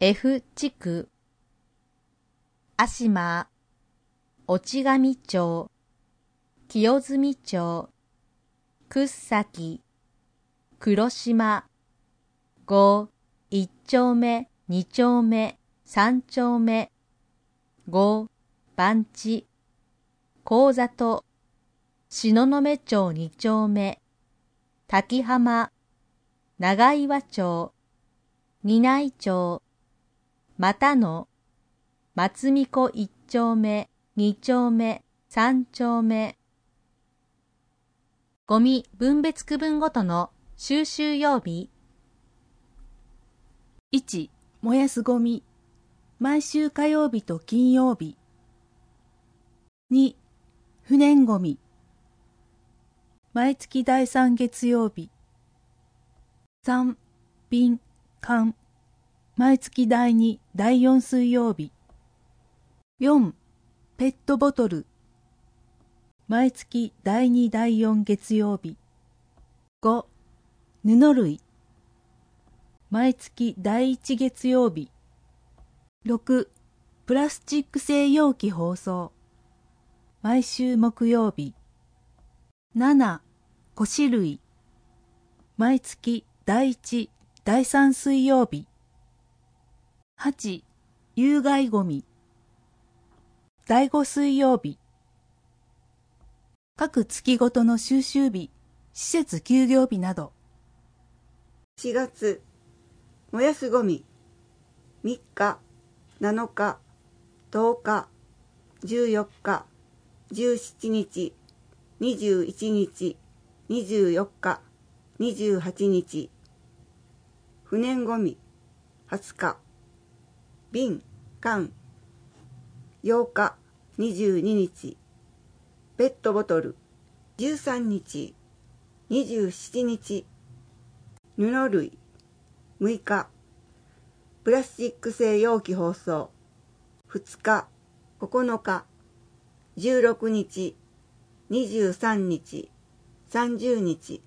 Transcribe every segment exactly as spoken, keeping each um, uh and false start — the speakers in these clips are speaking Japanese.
F 地区、阿島、落上町、清住町、掘崎、黒島、ご、いち丁目、に丁目、さん丁目、ご、番地、神里、東雲町に丁目、滝浜、長岩町、仁内町、又野、松見子いち丁目、に丁目、さん丁目。ゴミ分別区分ごとの収集曜日。 いち、燃やすゴミ、毎週火曜日と金曜日。に、不燃ゴミ、毎月第三月曜日。さん、瓶、缶、毎月第二、第四水曜日。よん、ペットボトル、毎月第二、第四月曜日。ご、布類、毎月第一月曜日。ろく、プラスチック製容器包装、毎週木曜日。なな、腰類、毎月第一、第三水曜日。はち、有害ゴミ、第五水曜日。各月ごとの収集日、施設休業日など。 しがつ、燃やすゴミ、みっか、なのか、とおか、じゅうよっか、じゅうしちにち、にじゅういちにち、にじゅうよっか、にじゅうはちにち。不燃ゴミ、はつか、瓶、缶、ようか、にじゅうににち、ペットボトル、じゅうさんにち、にじゅうしちにち、布類、むいか、プラスチック製容器包装、ふつか、ここのか、じゅうろくにち、にじゅうさんにち、さんじゅうにち。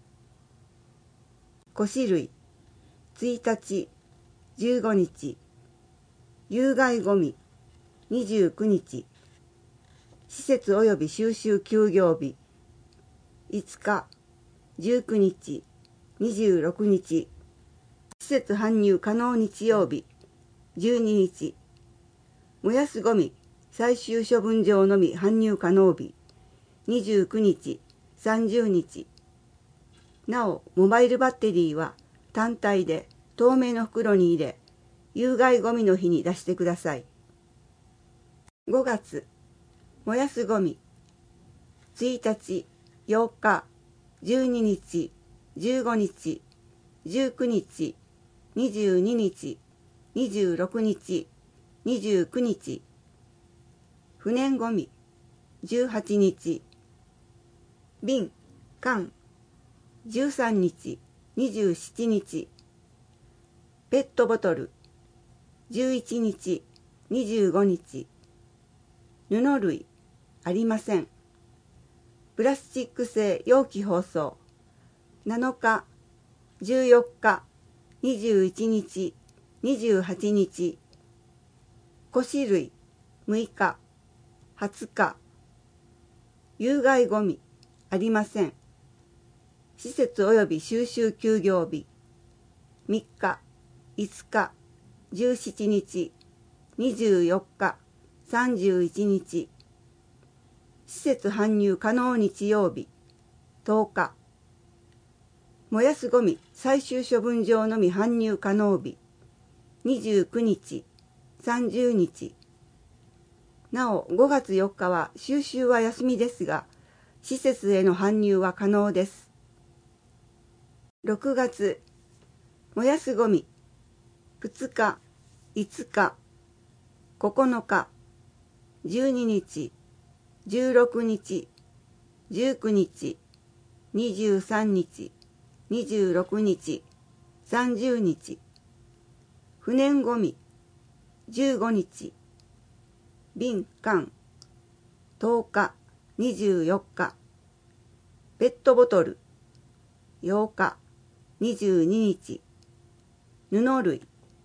腰類、ついたち、じゅうごにち、有害ゴミ、にじゅうくにち、施設及び収集休業日、いつか、じゅうくにち、にじゅうろくにち、施設搬入可能日曜日、じゅうににち、燃やすゴミ、最終処分場のみ搬入可能日、にじゅうくにち、さんじゅうにち。なお、モバイルバッテリーは単体で透明の袋に入れ、有害ゴミの日に出してください。ごがつ、燃やすゴミ、ついたち、ようか、じゅうににち、じゅうごにち、じゅうくにち、にじゅうににち、にじゅうろくにち、にじゅうくにち。不燃ゴミ、じゅうはちにち、瓶、缶、じゅうさんにち、にじゅうしちにち、ペットボトル、じゅういちにち、にじゅうごにち、布類、ありません。プラスチック製容器包装、なのか、じゅうよっか、にじゅういちにち、にじゅうはちにち、腰類、むいか、はつか、有害ゴミ、ありません。施設及び収集休業日、みっか、いつか、じゅうしちにち、にじゅうよっか、さんじゅういちにち。施設搬入可能日曜日、とおか。燃やすゴミ最終処分場のみ搬入可能日、にじゅうくにち、さんじゅうにち。なお、ごがつよっかは収集は休みですが、施設への搬入は可能です。ろくがつ、燃やすゴミ、ふつか、いつか、ここのか、じゅうににち、じゅうろくにち、じゅうくにち、にじゅうさんにち、にじゅうろくにち、さんじゅうにち。不燃ゴミ、じゅうごにち、瓶、缶、とおか、にじゅうよっか、ペットボトル、ようか、にじゅうににち、布類、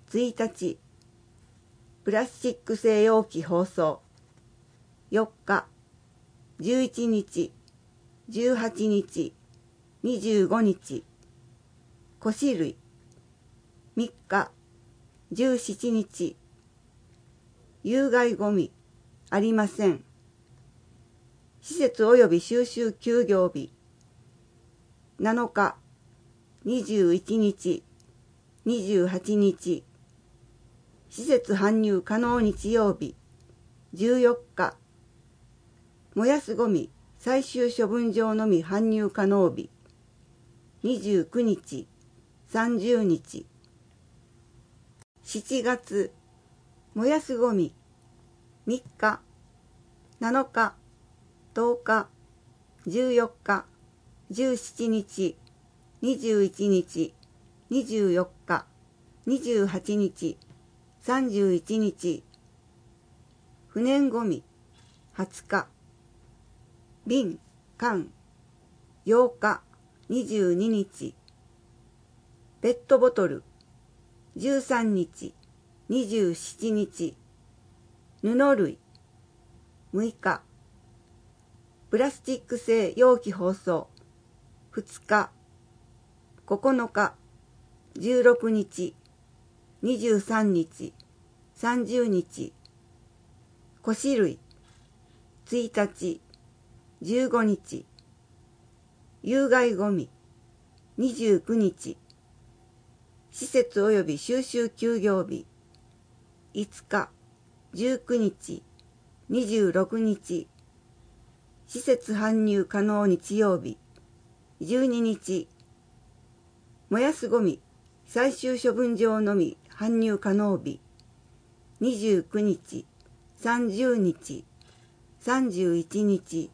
ついたち、プラスチック製容器包装。よっか、じゅういちにち、じゅうはちにち、にじゅうごにち、菓子類。みっか、じゅうしちにち、有害ゴミ、ありません。施設及び収集休業日。なのか、にじゅういちにち、にじゅうはちにち、施設搬入可能日曜日。じゅうよっか、燃やすゴミ最終処分場のみ搬入可能日。にじゅうくにち、さんじゅうにち。しちがつ、燃やすゴミみっか、なのか、とおか、じゅうよっか、じゅうしちにち、にじゅういちにち、にじゅうよっか、にじゅうはちにち、さんじゅういちにち。不燃ゴミはつか、瓶、缶、ようか、にじゅうににち。ペットボトルじゅうさんにち、にじゅうしちにち。布類むいか。プラスチック製容器包装ふつか、ここのか、じゅうろくにち、にじゅうさんにち、さんじゅうにち。菓子類ついたち、じゅうごにち。有害ゴミにじゅうくにち。施設及び収集休業日いつか、じゅうくにち、にじゅうろくにち。施設搬入可能日曜日じゅうににち。燃やすゴミ最終処分場のみ搬入可能日にじゅうくにち、さんじゅうにち、さんじゅういちにち。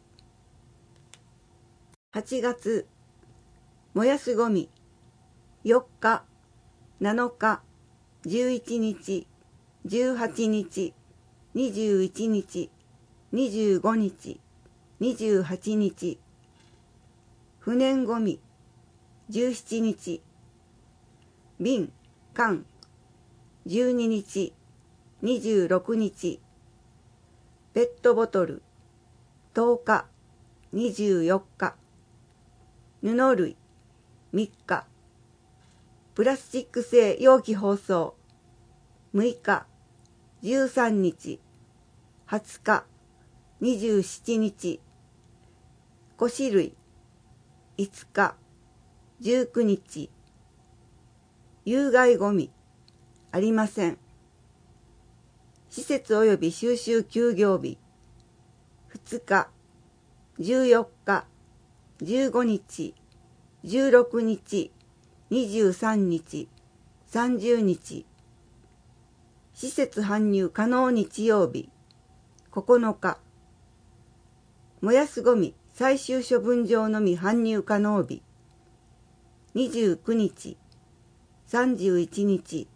はちがつ、燃やすゴミよっか、なのか、じゅういちにち、じゅうはちにち、にじゅういちにち、にじゅうごにち、にじゅうはちにち。不燃ゴミじゅうしちにち。瓶、缶、じゅうににち、にじゅうろくにち。ペットボトルとおか、にじゅうよっか。布類みっか。プラスチック製容器包装むいか、じゅうさんにち、はつか、にじゅうしちにち。菓子類いつか、じゅうくにち。有害ゴミありません。施設及び収集休業日ふつか、じゅうよっか、じゅうごにち、じゅうろくにち、にじゅうさんにち、さんじゅうにち。施設搬入可能日曜日ここのか。燃やすゴミ最終処分場のみ搬入可能日にじゅうくにち、さんじゅういちにち。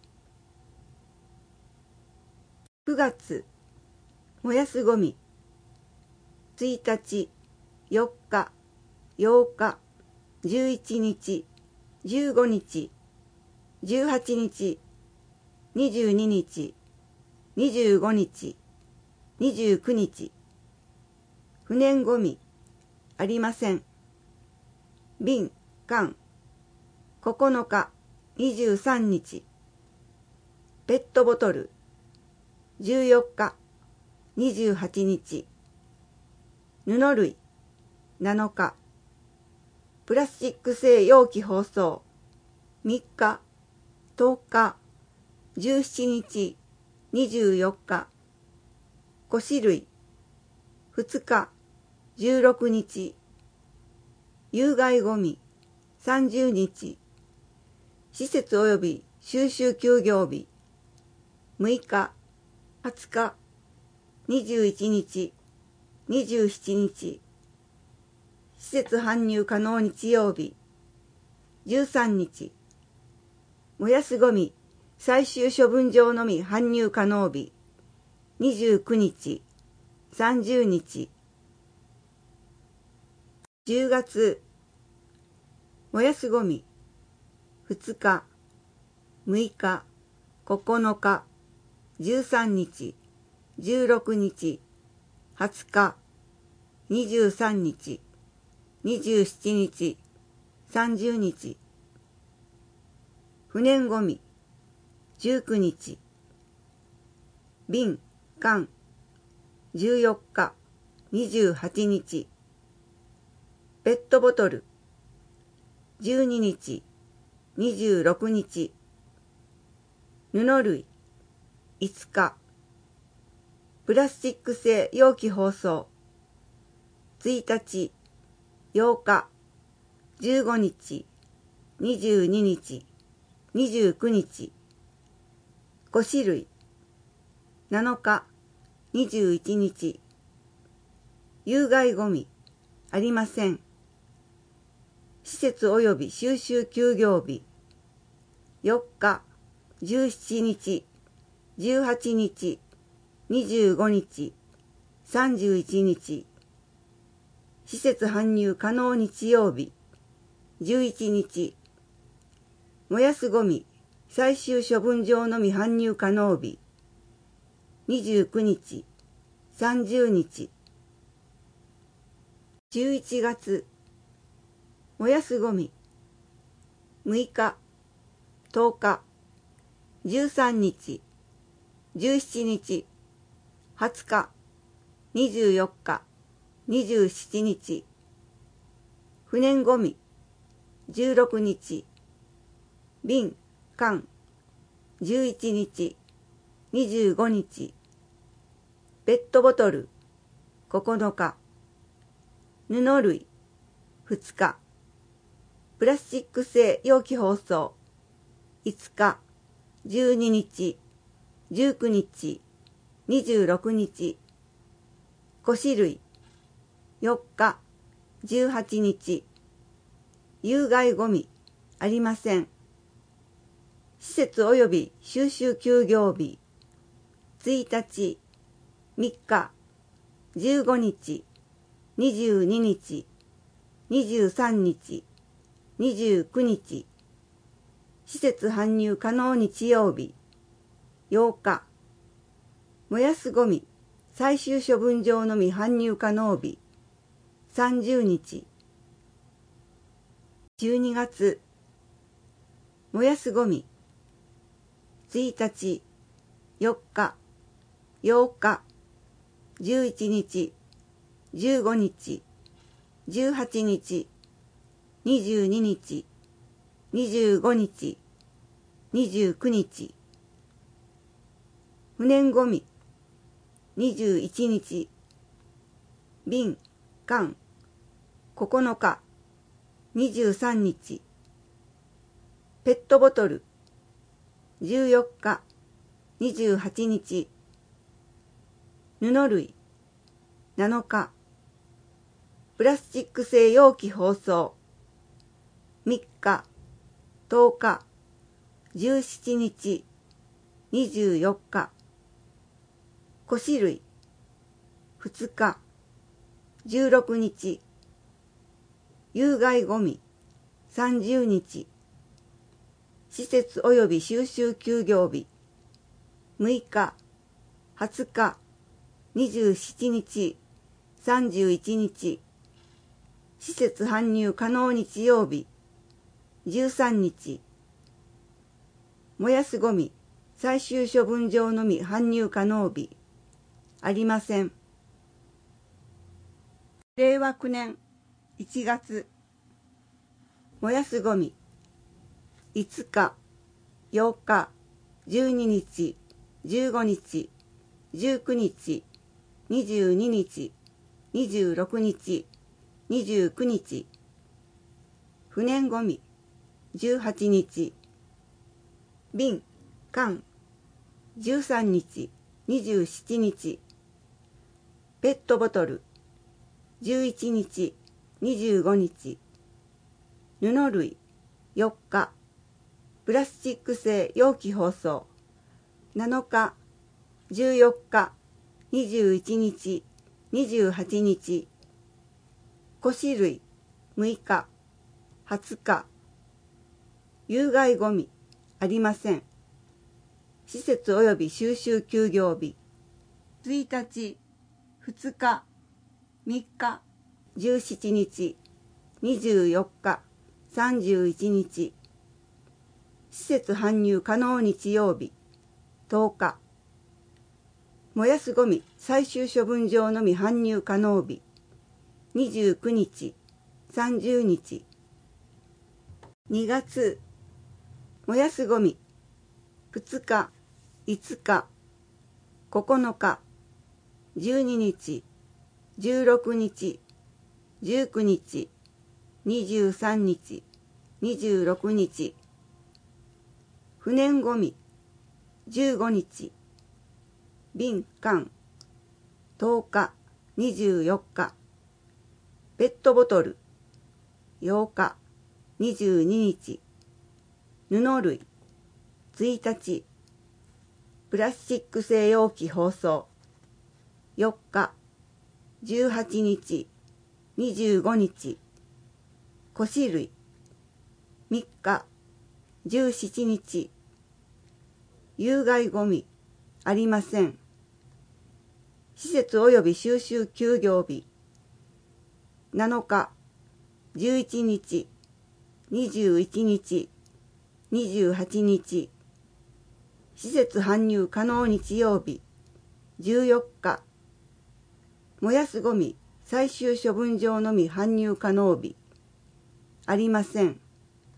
くがつ、燃やすゴミついたち、よっか、ようか、じゅういちにち、じゅうごにち、じゅうはちにち、にじゅうににち、にじゅうごにち、にじゅうくにち。不燃ゴミありません。瓶、缶、ここのか、にじゅうさんにち。ペットボトルじゅうよっか、にじゅうはちにち。布類なのか。プラスチック製容器包装みっか、とおか、じゅうしちにち、にじゅうよっか。菓子類ふつか、じゅうろくにち。有害ゴミさんじゅうにち。施設及び収集休業日むいか、はつか、にじゅういちにち、にじゅうしちにち。施設搬入可能日曜日じゅうさんにち。燃やすゴミ最終処分場のみ搬入可能日にじゅうくにち、さんじゅうにち。じゅうがつ、燃やすゴミふつか、むいか、 ここのか、じゅうさんにち、じゅうろくにち、はつか、にじゅうさんにち、にじゅうしちにち、さんじゅうにち。不燃ごみ、じゅうくにち。瓶、缶、じゅうよっか、にじゅうはちにち。ペットボトル、じゅうににち、にじゅうろくにち。布類、いつか。プラスチック製容器包装、ついたち、ようか、じゅうごにち、にじゅうににち、にじゅうくにち。ごしるい、なのか、にじゅういちにち。有害ごみ、ありません。施設及び収集休業日、よっか、じゅうしちにち、じゅうはちにち、にじゅうごにち、さんじゅういちにち。施設搬入可能日曜日、じゅういちにち。燃やすごみ、最終処分場のみ搬入可能日、にじゅうくにち、さんじゅうにち。じゅういちがつ、燃やすごみ、むいか、とおか、じゅうさんにち、じゅうしちにち、はつか、にじゅうよっか、にじゅうしちにち。不燃ごみ、じゅうろくにち。瓶、缶、じゅういちにち、にじゅうごにち。ペットボトル、ここのか。布類、ふつか。プラスチック製容器包装、いつか、じゅうににち、じゅうくにち、にじゅうろくにち。こし類、よっか、じゅうはちにち。有害ごみ、ありません。施設及び収集休業日、ついたち、みっか、じゅうごにち、にじゅうににち、にじゅうさんにち、にじゅうくにち。施設搬入可能日曜日、ようか。燃やすごみ、最終処分場のみ搬入可能日、さんじゅうにち。じゅうにがつ、燃やすごみ、ついたち、よっか、ようか、じゅういちにち、じゅうごにち、じゅうはちにち、にじゅうににち、にじゅうごにち、にじゅうくにち。不燃ごみ、にじゅういちにち。瓶、缶、ここのか、にじゅうさんにち。ペットボトル、じゅうよっか、にじゅうはちにち。布類、なのか。プラスチック製容器包装、みっか、とおか、じゅうしちにち、にじゅうよっか。こし類、ふつか、じゅうろくにち。有害ごみ、さんじゅうにち。施設及び収集休業日、むいか、はつか、にじゅうしちにち、さんじゅういちにち。施設搬入可能日曜日、じゅうさんにち。燃やすごみ、最終処分場のみ搬入可能日、ありません。れいわきゅうねんいちがつ、燃やすごみ、いつか、ようか、じゅうににち、じゅうごにち、じゅうくにち、にじゅうににち、にじゅうろくにち、にじゅうくにち。不燃ごみ、じゅうはちにち。瓶、缶、じゅうさんにち、にじゅうしちにち。ペットボトル、じゅういちにち、にじゅうごにち。布類、よっか。プラスチック製容器包装、なのか、じゅうよっか、にじゅういちにち、にじゅうはちにち。こし類、むいか、はつか。有害ごみ、ありません。 施設及び収集休業日、いちにち、ふつか、みっか、じゅうしちにち、にじゅうよっか、さんじゅういちにち、施設搬入可能日曜日、とおか、燃やすゴミ最終処分場のみ搬入可能日、にじゅうくにち、さんじゅうにち、にがつ、燃やすゴミふつか、いつか、ここのか、じゅうににち、じゅうろくにち、じゅうくにち、にじゅうさんにち、にじゅうろくにち、不燃ゴミじゅうごにち、瓶缶とおか、にじゅうよっか、ペットボトルようか、にじゅうににち、布類ついたち、プラスチック製容器包装よっか、じゅうはちにち、にじゅうごにち、腰類みっか、じゅうしちにち、有害ゴミありません。施設及び収集休業日なのか、じゅういちにち、にじゅういちにち、にじゅうはちにち、施設搬入可能日曜日じゅうよっか、燃やすゴミ最終処分場のみ搬入可能日ありません。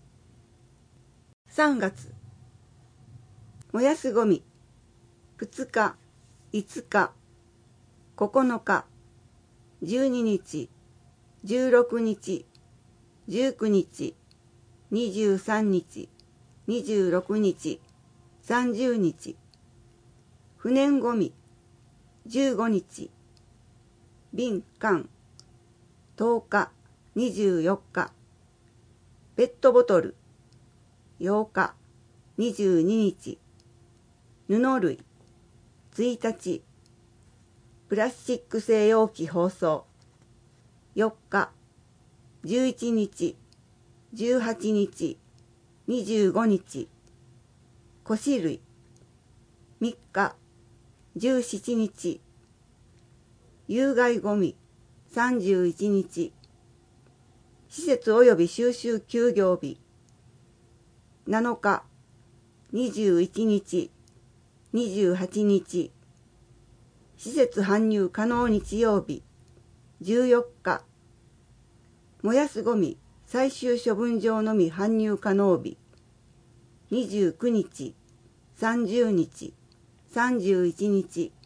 さんがつ、燃やすゴミふつか、いつか、ここのか、じゅうににち、じゅうろくにち、じゅうくにち、にじゅうさんにち、にじゅうろくにち、さんじゅうにち、不燃ゴミじゅうごにち、瓶缶とおか、にじゅうよっか、ペットボトルようか、にじゅうににち、布類ついたち、プラスチック製容器包装よっか、じゅういちにち、じゅうはちにち、にじゅうごにち、腰類みっか、じゅうしちにち、有害ゴミさんじゅういちにち、施設及び収集休業日なのか、にじゅういちにち、にじゅうはちにち、施設搬入可能日曜日じゅうよっか、燃やすゴミ最終処分場のみ搬入可能日にじゅうくにち、さんじゅうにち、さんじゅういちにち、